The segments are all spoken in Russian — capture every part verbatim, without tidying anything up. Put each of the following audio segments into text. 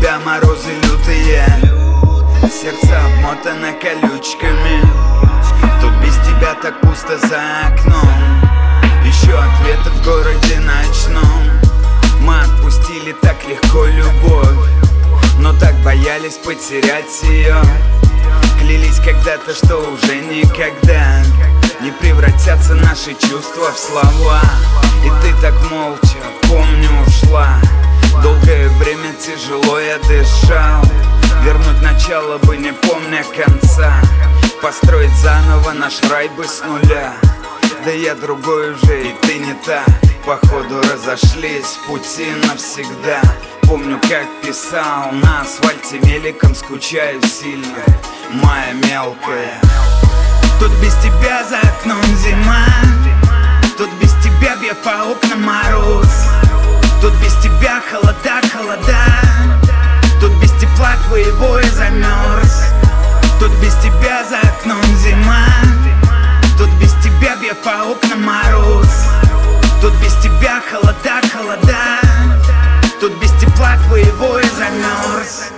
тебя морозы лютые, сердце обмотано колючками. Тут без тебя так пусто за окном, еще ответы в городе ночном. Мы отпустили так легко любовь, но так боялись потерять ее. Клялись когда-то, что уже никогда не превратятся наши чувства в слова. И ты так молча, помню, ушла. Долгое время тяжело я дышал. Вернуть начало бы, не помня конца. Построить заново наш рай бы с нуля. Да я другой уже, и ты не та. Походу разошлись пути навсегда. Помню, как писал на асфальте меликом, скучаю сильно, моя мелкая. Тут без тебя за окном зима, тут без тебя бьет по окнам мороз. Тут без тебя холода, холода, тут без тепла твоего я замерз. Тут без тебя за окном зима, тут без тебя бьет по окнам мороз. Тут без тебя холода, холода, тут без тепла твоего я замерз.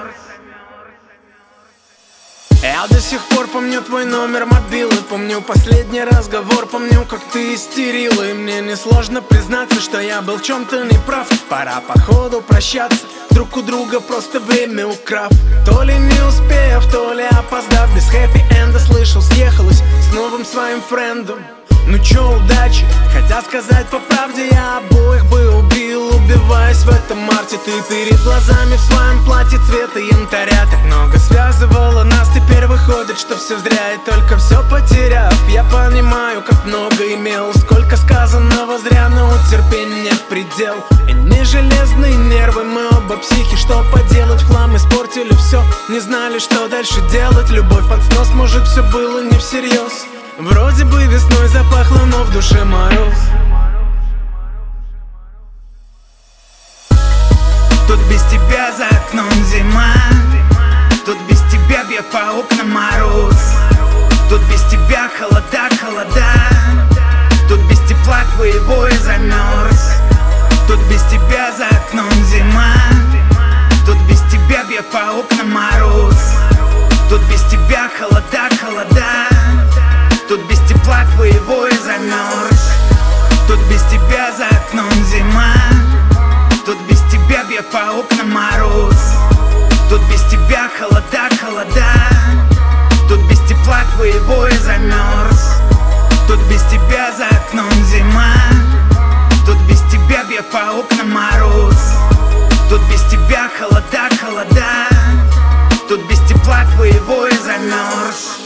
Я до сих пор помню твой номер мобилы, помню последний разговор, помню, как ты истерила. И мне несложно признаться, что я был в чем-то неправ. Пора походу прощаться, друг у друга просто время украв. То ли не успев, то ли опоздав, без хэппи-энда слышал, съехалась с новым своим френдом. Ну чё, удачи, хотя сказать по правде, я обоих бы убил, убиваясь в этом марте. Ты перед глазами в своем платье цвета янтаря. Так много связывало нас, теперь выходит, что все зря и только все потеряв. Я понимаю, как много имел, сколько сказанного зря, но у терпения нет предел. И не железные нервы, мы оба психи, что поделать, в хлам испортили все. Не знали, что дальше делать, любовь под снос, может все было не всерьез. Вроде бы весной запахло, но в душе мороз. Тут без тебя за окном зима, тут без тебя бьет по окнам мороз. Тут без тебя холода, холода, тут без тепла твоего я замерз. Тут без тебя за окном зима, тут без тебя бьет по окнам мороз. Тут без тебя холода, холода, тут без тепла твоего я замерз. Тут без тебя за окном зима, тут без тебя бьет по окнам мороз. Тут без тебя холода, холода, тут без тепла твоего я замерз. Тут без тебя за окном зима, тут без тебя бьет по окнам мороз. Тут без тебя холода, холода, тут без тепла твоего я замерз.